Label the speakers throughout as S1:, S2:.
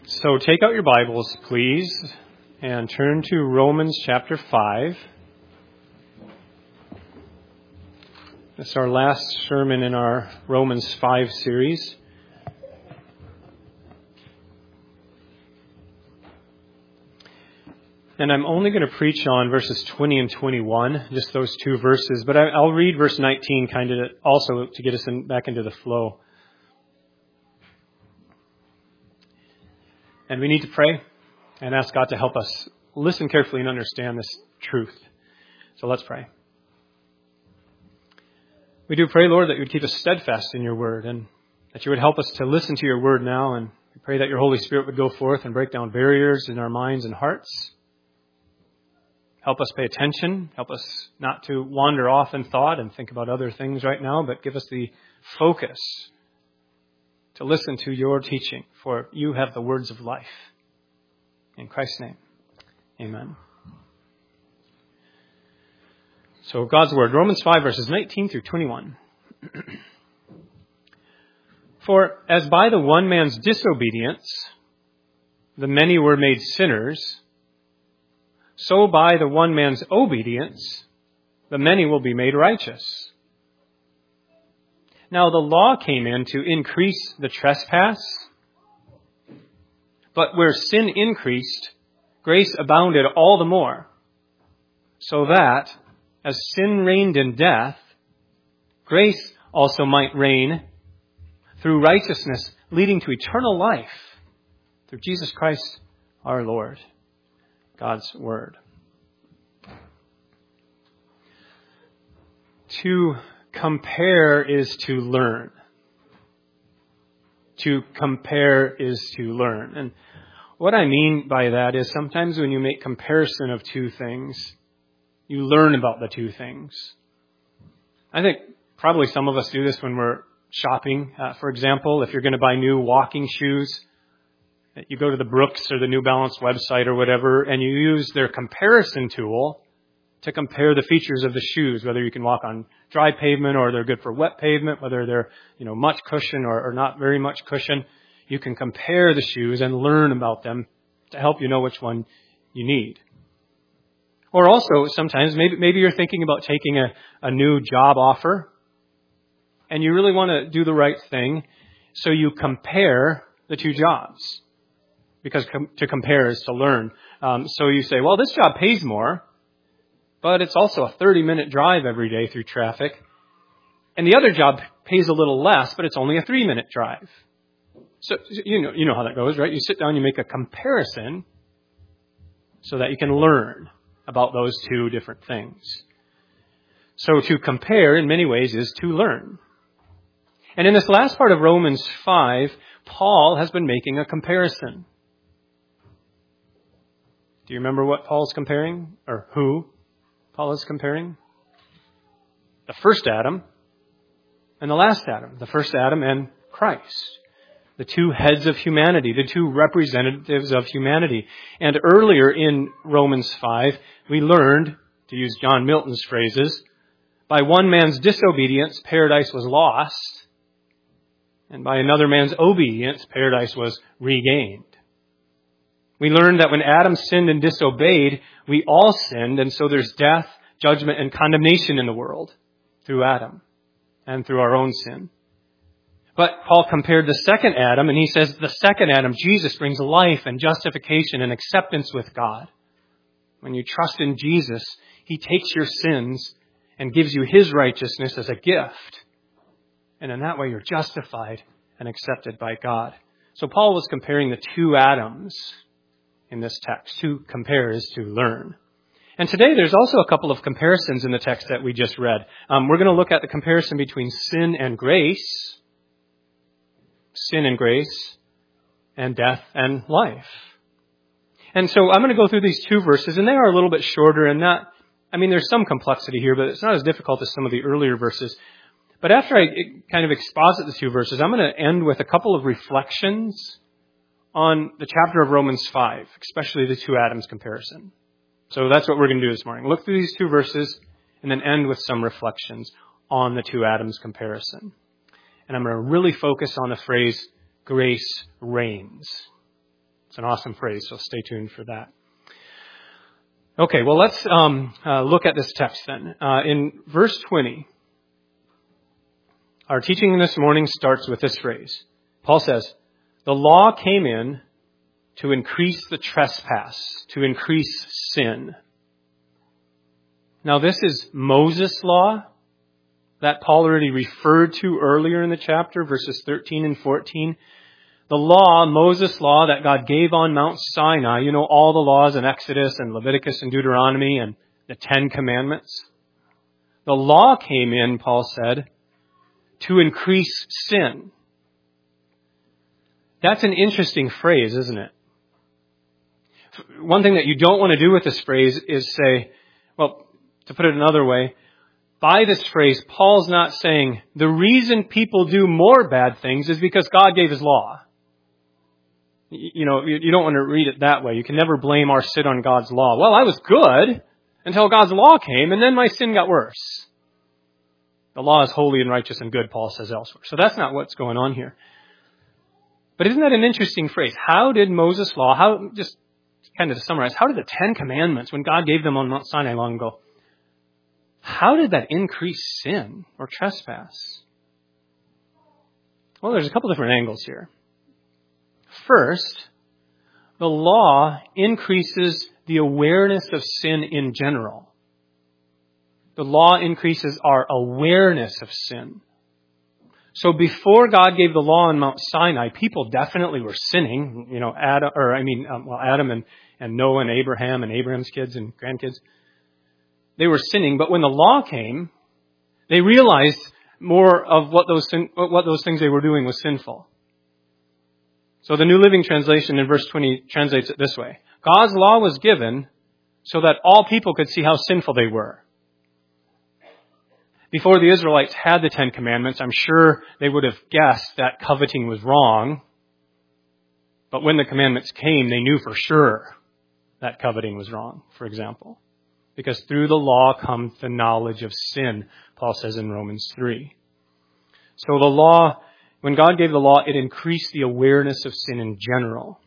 S1: So take out your Bibles, please, and turn to Romans chapter 5. This is our last sermon in our Romans 5 series. And I'm only going to preach on verses 20 and 21, just those two verses. But I'll read verse 19 kind of also to get us back into the flow. And we need to pray and ask God to help us listen carefully and understand this truth. So let's pray. We do pray, Lord, that you would keep us steadfast in your word and that you would help us to listen to your word now. And we pray that your Holy Spirit would go forth and break down barriers in our minds and hearts. Help us pay attention. Help us not to wander off in thought and think about other things right now, but give us the focus to listen to your teaching, for you have the words of life. In Christ's name, amen. So God's word, Romans 5, verses 19 through 21. For as by the one man's disobedience the many were made sinners, so by the one man's obedience the many will be made righteous. Now the law came in to increase the trespass, but where sin increased, grace abounded all the more, so that, as sin reigned in death, grace also might reign through righteousness, leading to eternal life, through Jesus Christ our Lord. God's Word. To compare is to learn. To compare is to learn. And what I mean by that is sometimes when you make comparison of two things, you learn about the two things. I think probably some of us do this when we're shopping. For example, if you're going to buy new walking shoes, you go to the Brooks or the New Balance website or whatever, and you use their comparison tool to compare the features of the shoes, whether you can walk on dry pavement or they're good for wet pavement, whether they're, much cushion or not very much cushion. You can compare the shoes and learn about them to help you know which one you need. Or also, sometimes, maybe you're thinking about taking a new job offer, and you really want to do the right thing, so you compare the two jobs. Because to compare is to learn. So you say, well, this job pays more, but it's also a 30-minute drive every day through traffic. And the other job pays a little less, but it's only a 3-minute drive. So you know how that goes, right? You sit down, you make a comparison so that you can learn about those two different things. So to compare, in many ways, is to learn. And in this last part of Romans 5, Paul has been making a comparison. Do you remember what Paul's comparing? Or who Paul is comparing? The first Adam and the last Adam. The first Adam and Christ. The two heads of humanity. The two representatives of humanity. And earlier in Romans 5, we learned, to use John Milton's phrases, by one man's disobedience, paradise was lost. And by another man's obedience, paradise was regained. We learned that when Adam sinned and disobeyed, we all sinned, and so there's death, judgment, and condemnation in the world through Adam and through our own sin. But Paul compared the second Adam, and he says the second Adam, Jesus, brings life and justification and acceptance with God. When you trust in Jesus, he takes your sins and gives you his righteousness as a gift. And in that way, you're justified and accepted by God. So Paul was comparing the two Adams in this text. To compare is to learn. And today there's also a couple of comparisons in the text that we just read. We're going to look at the comparison between sin and grace, and death and life. And so I'm going to go through these two verses, and they are a little bit shorter and there's some complexity here, but it's not as difficult as some of the earlier verses. But after I kind of exposit the two verses, I'm going to end with a couple of reflections on the chapter of Romans 5, especially the two Adams comparison. So that's what we're going to do this morning. Look through these two verses and then end with some reflections on the two Adams comparison. And I'm going to really focus on the phrase, grace reigns. It's an awesome phrase, so stay tuned for that. Okay, well, let's look at this text then. In verse 20, our teaching this morning starts with this phrase. Paul says, the law came in to increase the trespass, to increase sin. Now, this is Moses' law that Paul already referred to earlier in the chapter, verses 13 and 14. The law, Moses' law that God gave on Mount Sinai, you know, all the laws in Exodus and Leviticus and Deuteronomy and the 10 Commandments. The law came in, Paul said, to increase sin. That's an interesting phrase, isn't it? One thing that you don't want to do with this phrase is say, well, to put it another way, by this phrase, Paul's not saying the reason people do more bad things is because God gave His law. You know, you don't want to read it that way. You can never blame our sin on God's law. Well, I was good until God's law came, and then my sin got worse. The law is holy and righteous and good, Paul says elsewhere. So that's not what's going on here. But isn't that an interesting phrase? How did Moses' law, just kind of to summarize, how did the 10 Commandments, when God gave them on Mount Sinai long ago, how did that increase sin or trespass? Well, there's a couple different angles here. First, the law increases the awareness of sin in general. The law increases our awareness of sin. So before God gave the law on Mount Sinai, people definitely were sinning. You know, Adam and Noah and Abraham's kids and grandkids. They were sinning, but when the law came, they realized more of what those things they were doing was sinful. So the New Living Translation in verse 20 translates it this way. God's law was given so that all people could see how sinful they were. Before the Israelites had the 10 Commandments, I'm sure they would have guessed that coveting was wrong. But when the commandments came, they knew for sure that coveting was wrong, for example. Because through the law comes the knowledge of sin, Paul says in Romans 3. So the law, when God gave the law, it increased the awareness of sin in general.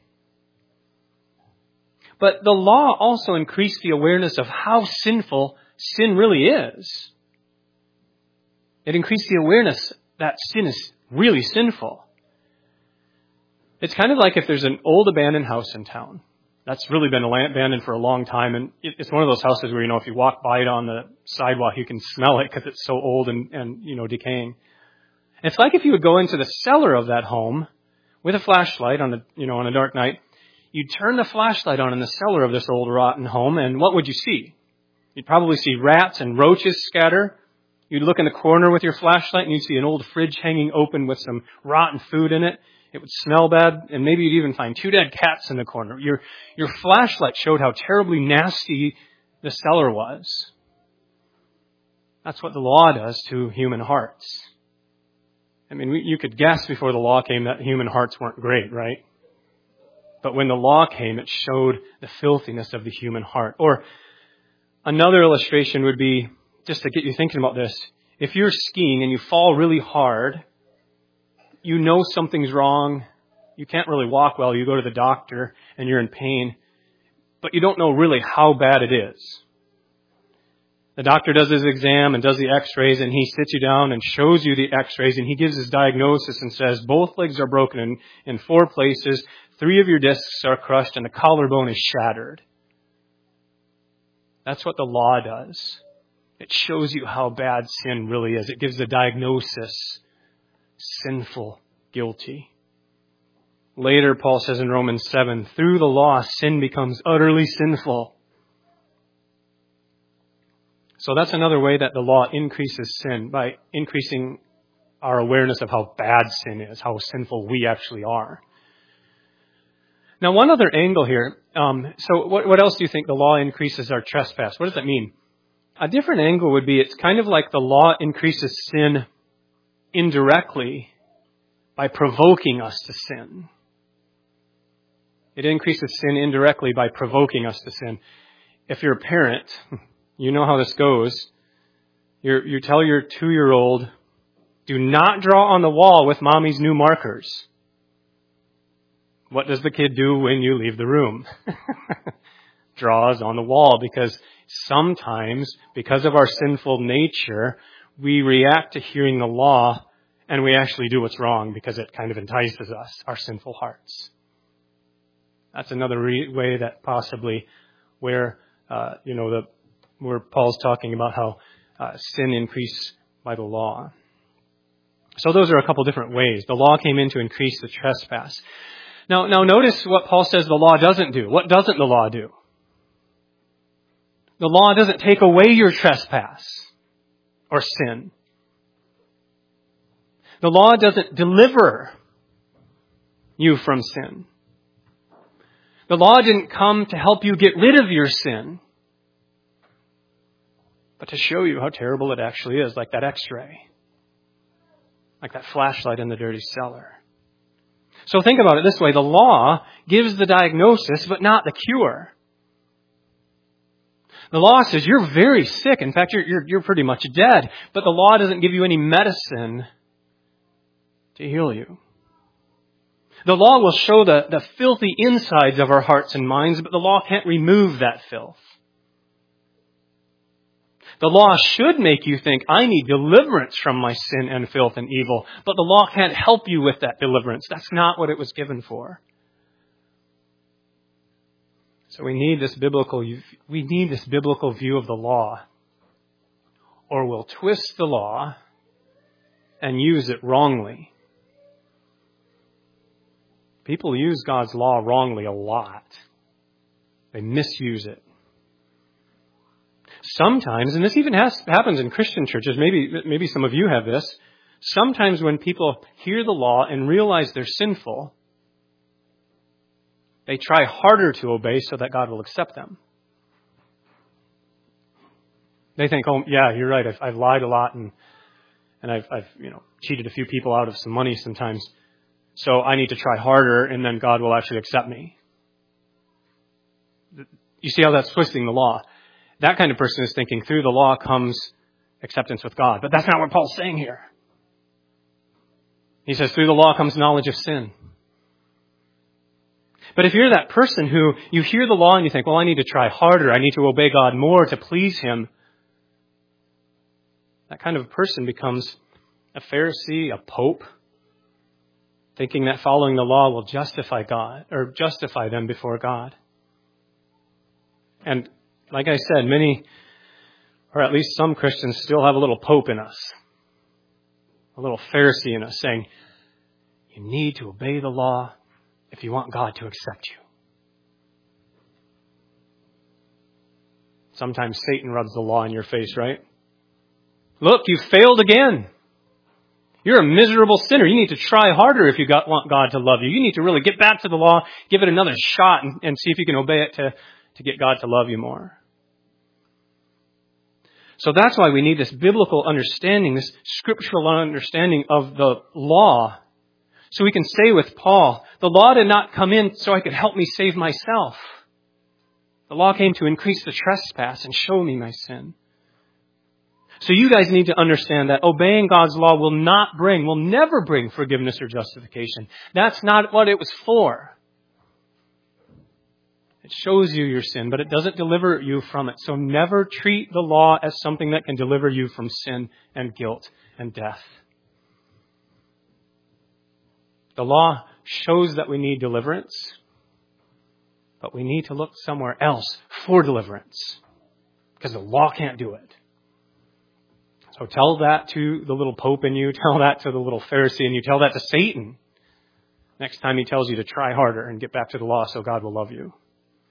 S1: But the law also increased the awareness of how sinful sin really is. It increased the awareness that sin is really sinful. It's kind of like if there's an old abandoned house in town. That's really been abandoned for a long time. And it's one of those houses where, if you walk by it on the sidewalk, you can smell it because it's so old and decaying. It's like if you would go into the cellar of that home with a flashlight on a dark night. You'd turn the flashlight on in the cellar of this old rotten home, and what would you see? You'd probably see rats and roaches scatter. You'd look in the corner with your flashlight and you'd see an old fridge hanging open with some rotten food in it. It would smell bad, and maybe you'd even find 2 dead cats in the corner. Your flashlight showed how terribly nasty the cellar was. That's what the law does to human hearts. I mean, you could guess before the law came that human hearts weren't great, right? But when the law came, it showed the filthiness of the human heart. Or another illustration would be, just to get you thinking about this, if you're skiing and you fall really hard, you know something's wrong, you can't really walk well, you go to the doctor and you're in pain, but you don't know really how bad it is. The doctor does his exam and does the x-rays, and he sits you down and shows you the x-rays, and he gives his diagnosis and says, both legs are broken in 4 places, 3 of your discs are crushed, and the collarbone is shattered. That's what the law does. It shows you how bad sin really is. It gives the diagnosis, sinful, guilty. Later, Paul says in Romans 7, through the law, sin becomes utterly sinful. So that's another way that the law increases sin, by increasing our awareness of how bad sin is, how sinful we actually are. Now, one other angle here. So what else do you think the law increases our trespass? What does that mean? A different angle would be, it's kind of like the law increases sin indirectly by provoking us to sin. It increases sin indirectly by provoking us to sin. If you're a parent, you know how this goes. You tell your 2-year-old, do not draw on the wall with mommy's new markers. What does the kid do when you leave the room? Draws on the wall, because sometimes, because of our sinful nature, we react to hearing the law and we actually do what's wrong because it kind of entices us, our sinful hearts. That's another way that possibly where Paul's talking about how sin increased by the law. So those are a couple different ways. The law came in to increase the trespass. Now notice what Paul says the law doesn't do. What doesn't the law do? The law doesn't take away your trespass or sin. The law doesn't deliver you from sin. The law didn't come to help you get rid of your sin, but to show you how terrible it actually is, like that x-ray, like that flashlight in the dirty cellar. So think about it this way. The law gives the diagnosis, but not the cure. The law says you're very sick. In fact, you're pretty much dead. But the law doesn't give you any medicine to heal you. The law will show the filthy insides of our hearts and minds, but the law can't remove that filth. The law should make you think, I need deliverance from my sin and filth and evil, but the law can't help you with that deliverance. That's not what it was given for. So we need this biblical view of the law, or we'll twist the law and use it wrongly. People use God's law wrongly a lot. They misuse it. Sometimes, and this even happens in Christian churches, maybe some of you have this, sometimes when people hear the law and realize they're sinful, they try harder to obey so that God will accept them. They think, oh, yeah, you're right, I've lied a lot and I've cheated a few people out of some money sometimes. So I need to try harder, and then God will actually accept me. You see how that's twisting the law? That kind of person is thinking through the law comes acceptance with God. But that's not what Paul's saying here. He says through the law comes knowledge of sin. But if you're that person who you hear the law and you think, well, I need to try harder, I need to obey God more to please Him, that kind of person becomes a Pharisee, a pope, thinking that following the law will justify God or justify them before God. And like I said, many, or at least some Christians still have a little pope in us, a little Pharisee in us saying, you need to obey the law if you want God to accept you. Sometimes Satan rubs the law in your face, right? Look, you failed again. You're a miserable sinner. You need to try harder if you want God to love you. You need to really get back to the law, give it another shot, and see if you can obey it to get God to love you more. So that's why we need this biblical understanding, this scriptural understanding of the law. So we can say with Paul, the law did not come in so I could help me save myself. The law came to increase the trespass and show me my sin. So you guys need to understand that obeying God's law will never bring forgiveness or justification. That's not what it was for. It shows you your sin, but it doesn't deliver you from it. So never treat the law as something that can deliver you from sin and guilt and death. The law shows that we need deliverance, but we need to look somewhere else for deliverance because the law can't do it. So tell that to the little pope in you, tell that to the little Pharisee in you, tell that to Satan next time he tells you to try harder and get back to the law so God will love you.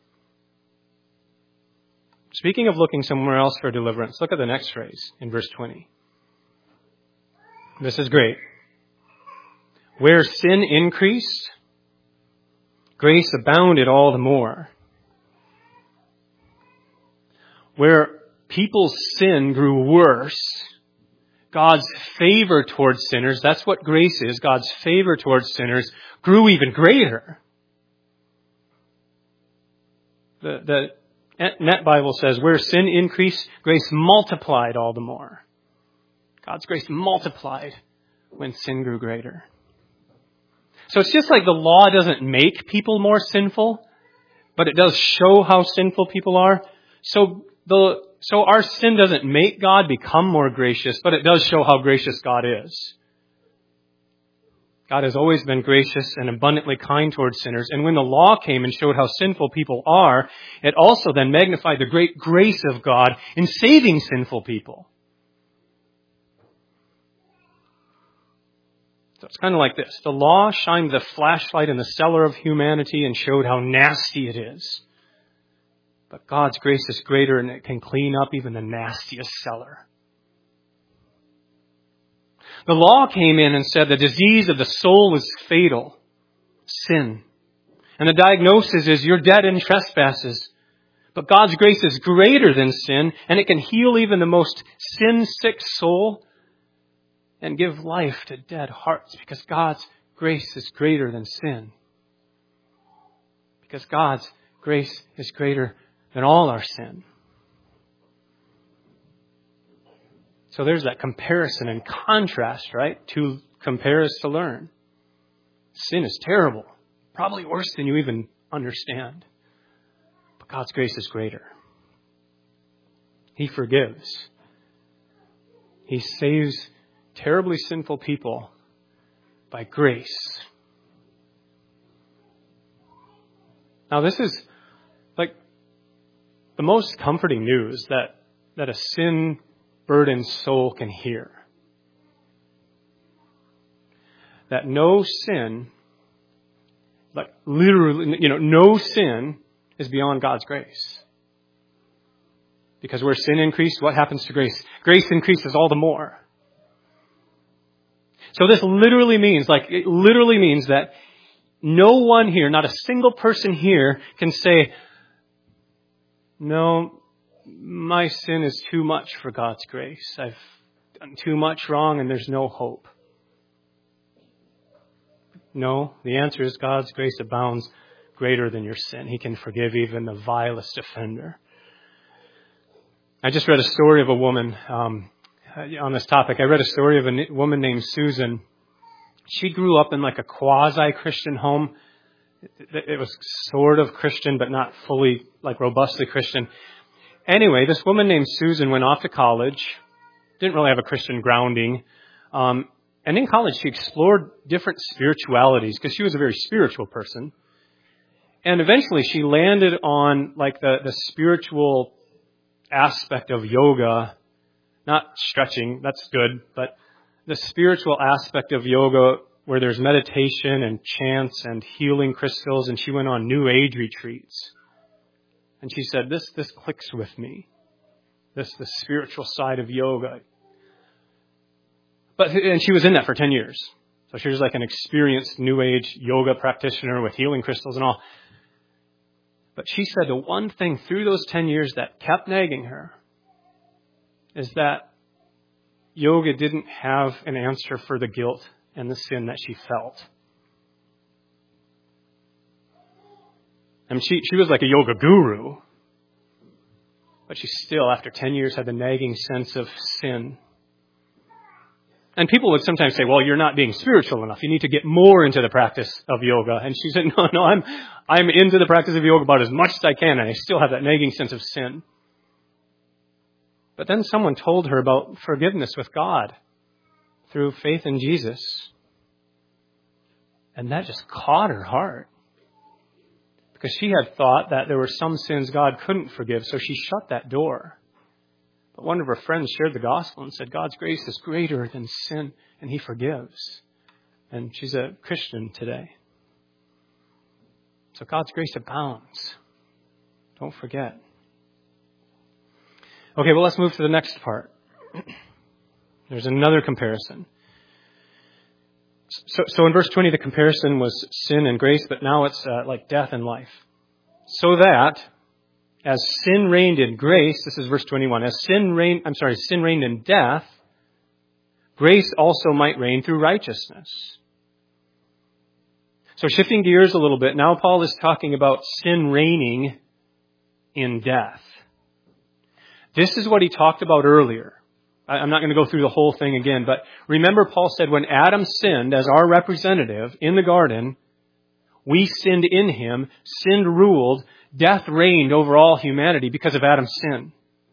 S1: Speaking of looking somewhere else for deliverance, look at the next phrase in verse 20. This is great. Where sin increased, grace abounded all the more. Where people's sin grew worse, God's favor towards sinners, that's what grace is, God's favor towards sinners, grew even greater. The Net Bible says, where sin increased, grace multiplied all the more. God's grace multiplied when sin grew greater. So it's just like the law doesn't make people more sinful, but it does show how sinful people are. So our sin doesn't make God become more gracious, but it does show how gracious God is. God has always been gracious and abundantly kind towards sinners. And when the law came and showed how sinful people are, it also then magnified the great grace of God in saving sinful people. So it's kind of like this. The law shined the flashlight in the cellar of humanity and showed how nasty it is. But God's grace is greater and it can clean up even the nastiest cellar. The law came in and said the disease of the soul is fatal, sin. And the diagnosis is you're dead in trespasses. But God's grace is greater than sin, and it can heal even the most sin-sick soul and give life to dead hearts because God's grace is greater than sin. Because God's grace is greater than all our sin. So there's that comparison and contrast, right? To compare is to learn. Sin is terrible. Probably worse than you even understand. But God's grace is greater. He forgives. He saves terribly sinful people by grace. Now this is like the most comforting news that a sin-burdened soul can hear. That no sin, like literally, no sin is beyond God's grace. Because where sin increased, what happens to grace? Grace increases all the more. So this literally means that no one here, not a single person here can say, no, my sin is too much for God's grace. I've done too much wrong and there's no hope. No, the answer is God's grace abounds greater than your sin. He can forgive even the vilest offender. I just read a story of a woman on this topic. I read a story of a woman named Susan. She grew up in like a quasi-Christian home. It was sort of Christian, but not fully, like robustly Christian. Anyway, this woman named Susan went off to college. Didn't really have a Christian grounding. And in college, she explored different spiritualities because she was a very spiritual person. And eventually she landed on like the spiritual aspect of yoga, not stretching, that's good, but the spiritual aspect of yoga where there's meditation and chants and healing crystals, and she went on New Age retreats. And she said, this clicks with me. The spiritual side of yoga. And she was in that for 10 years. So she was like an experienced New Age yoga practitioner with healing crystals and all. But she said the one thing through those 10 years that kept nagging her is that yoga didn't have an answer for the guilt and the sin that she felt. I mean, she was like a yoga guru, but she still, after 10 years, had the nagging sense of sin. And people would sometimes say, well, you're not being spiritual enough. You need to get more into the practice of yoga. And she said, no, I'm into the practice of yoga about as much as I can, and I still have that nagging sense of sin. But then someone told her about forgiveness with God through faith in Jesus. And that just caught her heart. Because she had thought that there were some sins God couldn't forgive, so she shut that door. But one of her friends shared the gospel and said, God's grace is greater than sin, and He forgives. And she's a Christian today. So God's grace abounds. Don't forget. Okay, well, let's move to the next part. There's another comparison. So in verse 20, the comparison was sin and grace, but now it's like death and life. So that, as sin reigned in grace, this is verse 21, as sin reigned in death, grace also might reign through righteousness. So shifting gears a little bit, now Paul is talking about sin reigning in death. This is what he talked about earlier I'm not going to go through the whole thing again, but remember Paul said when Adam sinned as our representative in the garden, we sinned in him, sin ruled, death reigned over all humanity because of Adam's sin.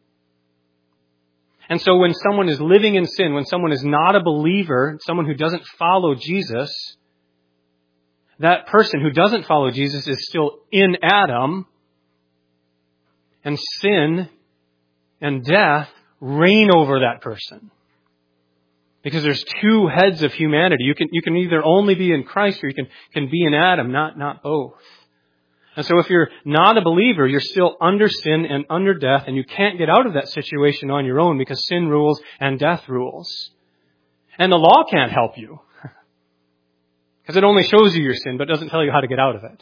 S1: And so when someone is living in sin, when someone is not a believer, someone who doesn't follow Jesus, that person who doesn't follow Jesus is still in Adam, and sin and death reign over that person. Because there's two heads of humanity. You can either only be in Christ or you can be in Adam, not both. And so if you're not a believer, you're still under sin and under death, and you can't get out of that situation on your own because sin rules and death rules. And the law can't help you. Because it only shows you your sin, but doesn't tell you how to get out of it.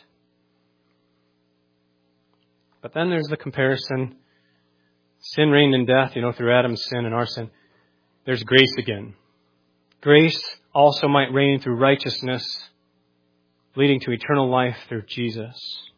S1: But then there's the comparison. Sin reigned in death, through Adam's sin and our sin. There's grace again. Grace also might reign through righteousness, leading to eternal life through Jesus.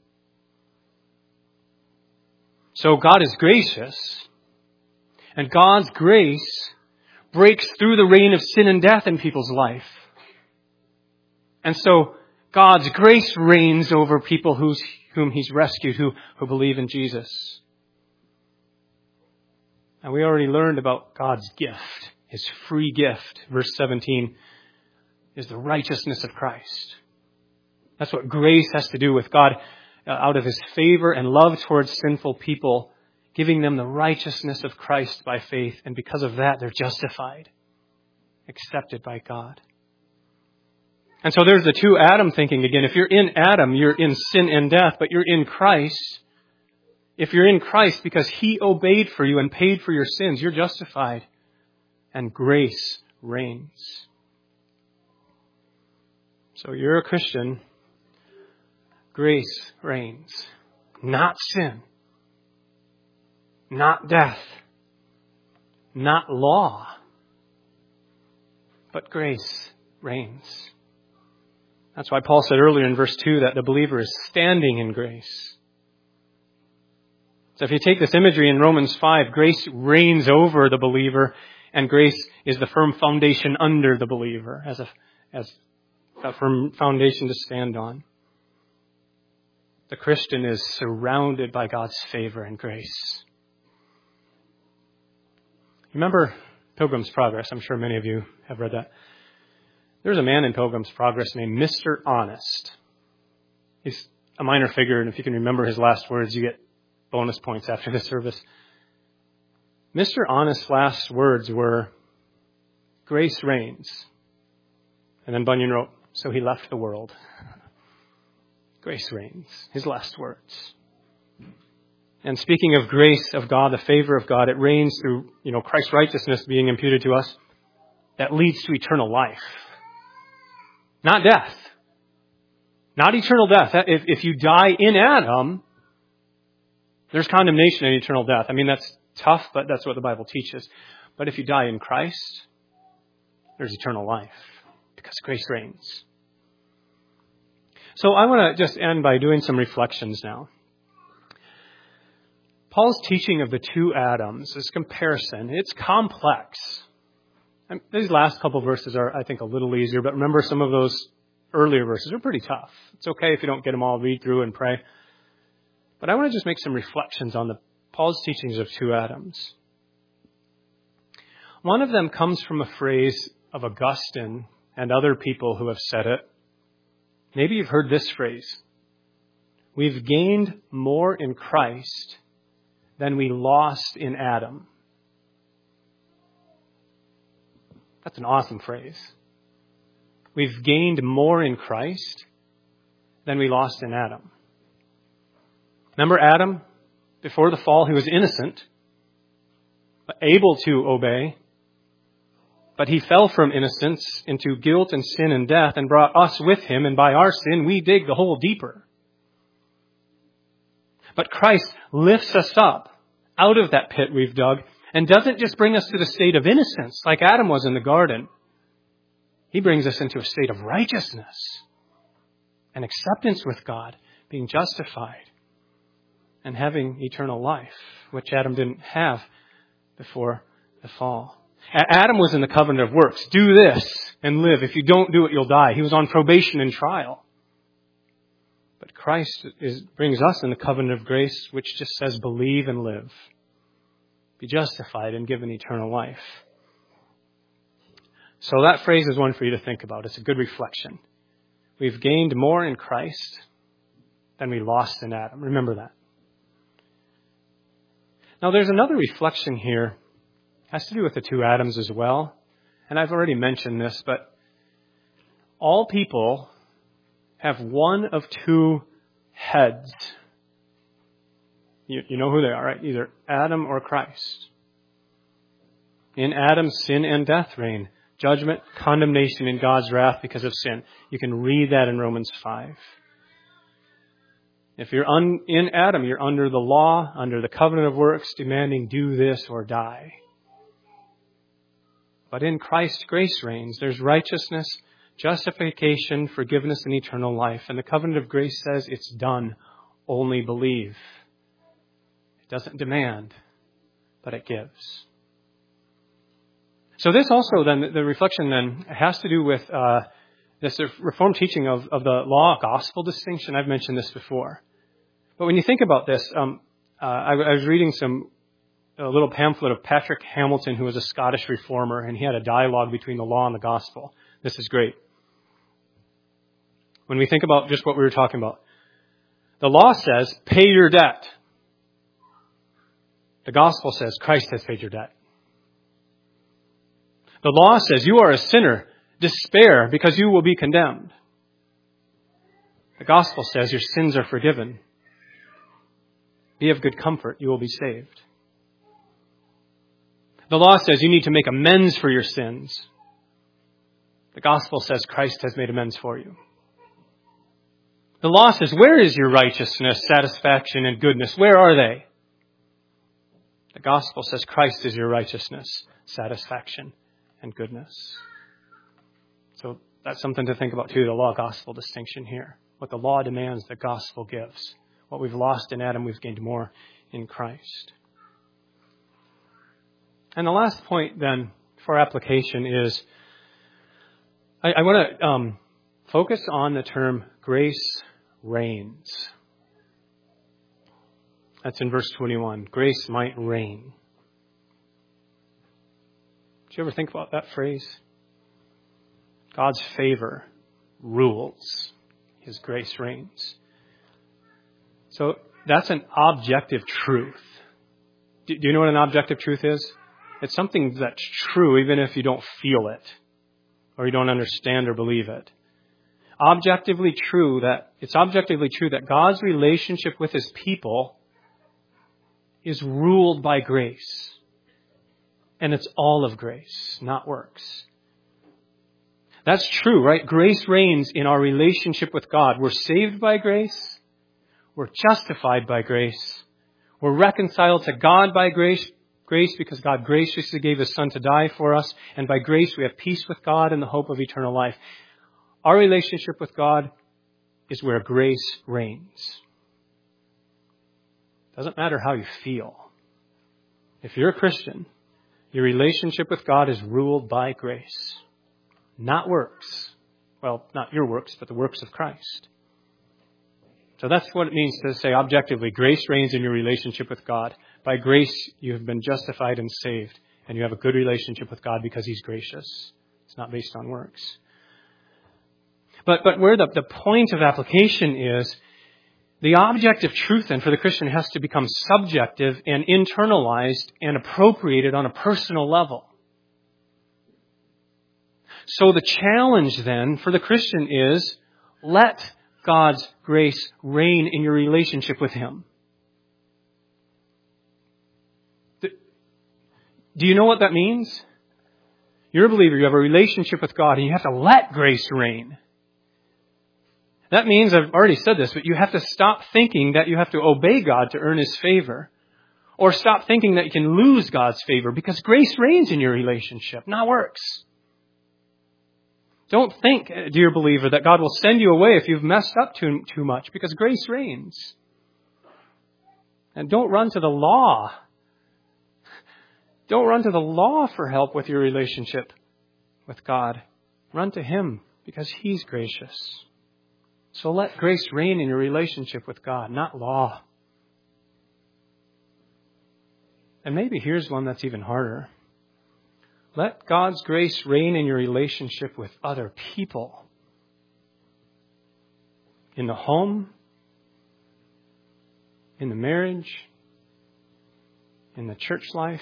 S1: So God is gracious, and God's grace breaks through the reign of sin and death in people's life. And so God's grace reigns over people whom He's rescued, who believe in Jesus. And we already learned about God's gift, His free gift. Verse 17 is the righteousness of Christ. That's what grace has to do with God, out of His favor and love towards sinful people, giving them the righteousness of Christ by faith. And because of that, they're justified, accepted by God. And so there's the two Adam thinking again. If you're in Adam, you're in sin and death, but you're in Christ. If you're in Christ because He obeyed for you and paid for your sins, you're justified. And grace reigns. So you're a Christian. Grace reigns. Not sin. Not death. Not law. But grace reigns. That's why Paul said earlier in verse 2 that the believer is standing in grace. So if you take this imagery in Romans 5, grace reigns over the believer, and grace is the firm foundation under the believer, as a firm foundation to stand on. The Christian is surrounded by God's favor and grace. Remember Pilgrim's Progress? I'm sure many of you have read that. There's a man in Pilgrim's Progress named Mr. Honest. He's a minor figure, and if you can remember his last words, you get bonus points after the service. Mr. Honest's last words were, "Grace reigns." And then Bunyan wrote, "So he left the world." Grace reigns. His last words. And speaking of grace of God, the favor of God, it reigns through, Christ's righteousness being imputed to us. That leads to eternal life. Not death. Not eternal death. If you die in Adam, there's condemnation and eternal death. I mean, that's tough, but that's what the Bible teaches. But if you die in Christ, there's eternal life because grace reigns. So I want to just end by doing some reflections now. Paul's teaching of the two Adams, this comparison, it's complex. And these last couple verses are, I think, a little easier, but remember some of those earlier verses are pretty tough. It's okay if you don't get them all, read through and pray. But I want to just make some reflections on Paul's teachings of two Adams. One of them comes from a phrase of Augustine and other people who have said it. Maybe you've heard this phrase. We've gained more in Christ than we lost in Adam. That's an awesome phrase. We've gained more in Christ than we lost in Adam. Remember Adam? Before the fall, he was innocent, able to obey, but he fell from innocence into guilt and sin and death and brought us with him, and by our sin, we dig the hole deeper. But Christ lifts us up out of that pit we've dug and doesn't just bring us to the state of innocence like Adam was in the garden. He brings us into a state of righteousness and acceptance with God, being justified and having eternal life, which Adam didn't have before the fall. Adam was in the covenant of works. Do this and live. If you don't do it, you'll die. He was on probation and trial. But Christ brings us in the covenant of grace, which just says believe and live. Be justified and given eternal life. So that phrase is one for you to think about. It's a good reflection. We've gained more in Christ than we lost in Adam. Remember that. Now there's another reflection here. It has to do with the two Adams as well. And I've already mentioned this, but all people have one of two heads. You know who they are, right? Either Adam or Christ. In Adam, sin and death reign. Judgment, condemnation, and God's wrath because of sin. You can read that in Romans 5. If you're in Adam, you're under the law, under the covenant of works, demanding do this or die. But in Christ, grace reigns. There's righteousness, justification, forgiveness, and eternal life. And the covenant of grace says it's done. Only believe. It doesn't demand, but it gives. So this also then, the reflection then has to do with this Reformed teaching of the law-gospel distinction. I've mentioned this before. But when you think about this, I was reading a little pamphlet of Patrick Hamilton, who was a Scottish reformer, and he had a dialogue between the law and the gospel. This is great. When we think about just what we were talking about, the law says, pay your debt. The gospel says, Christ has paid your debt. The law says, you are a sinner. Despair, because you will be condemned. The gospel says, your sins are forgiven. Be of good comfort. You will be saved. The law says you need to make amends for your sins. The gospel says Christ has made amends for you. The law says, where is your righteousness, satisfaction, and goodness? Where are they? The gospel says Christ is your righteousness, satisfaction, and goodness. So that's something to think about too, the law-gospel distinction here. What the law demands, the gospel gives. What we've lost in Adam, we've gained more in Christ. And the last point then for application is, I want to focus on the term grace reigns. That's in verse 21. Grace might reign. Did you ever think about that phrase? God's favor rules. His grace reigns. So that's an objective truth. Do you know what an objective truth is? It's something that's true even if you don't feel it or you don't understand or believe it. It's objectively true that God's relationship with His people is ruled by grace. And it's all of grace, not works. That's true, right? Grace reigns in our relationship with God. We're saved by grace. We're justified by grace. We're reconciled to God by grace because God graciously gave His Son to die for us. And by grace we have peace with God and the hope of eternal life. Our relationship with God is where grace reigns. Doesn't matter how you feel. If you're a Christian, your relationship with God is ruled by grace, not works. Well, not your works, but the works of Christ. So that's what it means to say objectively, grace reigns in your relationship with God. By grace, you have been justified and saved, and you have a good relationship with God because He's gracious. It's not based on works. But where the point of application is, the objective truth then for the Christian has to become subjective and internalized and appropriated on a personal level. So the challenge then for the Christian is, let God's grace reign in your relationship with Him. Do you know what that means? You're a believer, you have a relationship with God, and you have to let grace reign. That means, I've already said this, but you have to stop thinking that you have to obey God to earn His favor. Or stop thinking that you can lose God's favor, because grace reigns in your relationship, not works. Don't think, dear believer, that God will send you away if you've messed up too much, because grace reigns. And don't run to the law Don't run to the law for help with your relationship with God. Run to Him because He's gracious. So let grace reign in your relationship with God, not law. And maybe here's one that's even harder. Let God's grace reign in your relationship with other people. In the home, in the marriage, in the church life.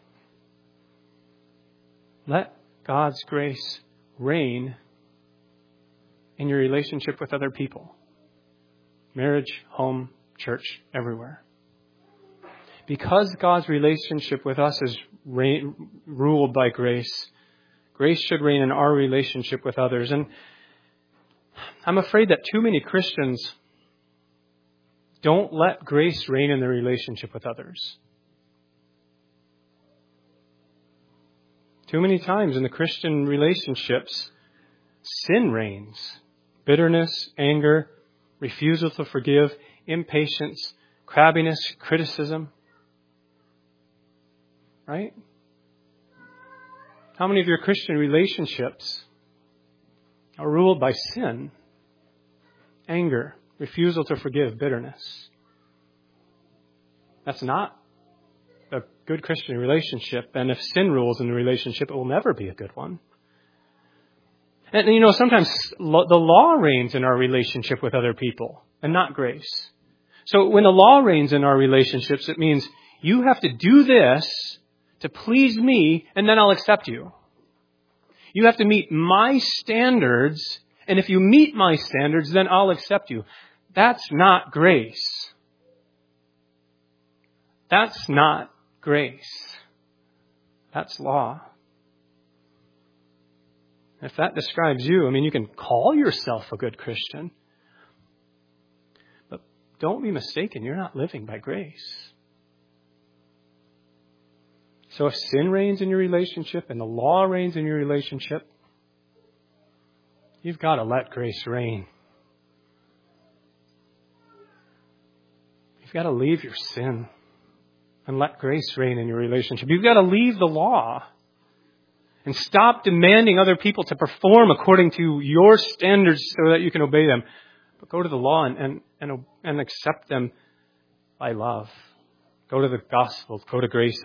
S1: Let God's grace reign in your relationship with other people. Marriage, home, church, everywhere. Because God's relationship with us is ruled by grace, grace should reign in our relationship with others. And I'm afraid that too many Christians don't let grace reign in their relationship with others. Too many times in the Christian relationships, sin reigns. Bitterness, anger, refusal to forgive, impatience, crabbiness, criticism. Right? How many of your Christian relationships are ruled by sin, anger, refusal to forgive, bitterness? That's not a good Christian relationship. And if sin rules in the relationship, it will never be a good one. And sometimes the law reigns in our relationship with other people and not grace. So when the law reigns in our relationships, it means you have to do this to please me, and then I'll accept you. You have to meet my standards, and if you meet my standards, then I'll accept you. That's not grace. That's not grace. That's law. If that describes you, you can call yourself a good Christian, but don't be mistaken, you're not living by grace. So if sin reigns in your relationship and the law reigns in your relationship, you've got to let grace reign. You've got to leave your sin and let grace reign in your relationship. You've got to leave the law and stop demanding other people to perform according to your standards so that you can obey them. But go to the law and accept them by love. Go to the gospel. Go to grace,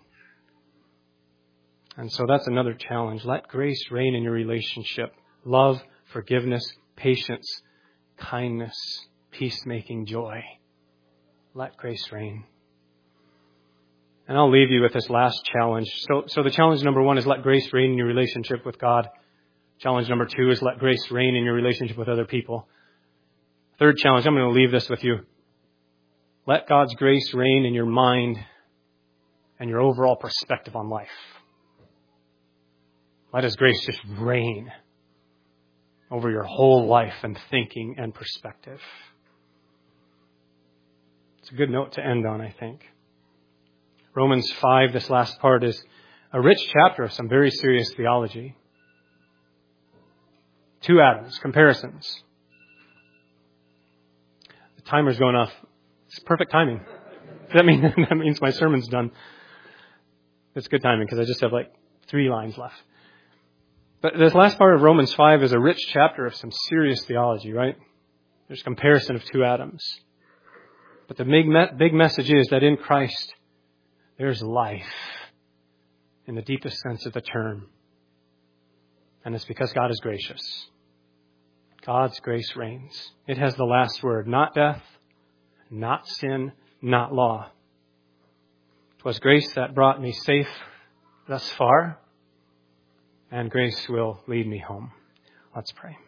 S1: And so that's another challenge. Let grace reign in your relationship. Love, forgiveness, patience, kindness, peacemaking, joy. Let grace reign. And I'll leave you with this last challenge. So the challenge number 1 is let grace reign in your relationship with God. Challenge number 2 is let grace reign in your relationship with other people. Third challenge, I'm going to leave this with you. Let God's grace reign in your mind and your overall perspective on life. Let His grace just reign over your whole life and thinking and perspective. It's a good note to end on, I think. Romans 5, this last part, is a rich chapter of some very serious theology. 2 atoms, comparisons. The timer's going off. It's perfect timing. That means my sermon's done. It's good timing because I just have 3 lines left. But this last part of Romans 5 is a rich chapter of some serious theology, right? There's comparison of 2 atoms. But the big message is that in Christ, there's life in the deepest sense of the term. And it's because God is gracious. God's grace reigns. It has the last word. Not death, not sin, not law. 'Twas grace that brought me safe thus far, and grace will lead me home. Let's pray.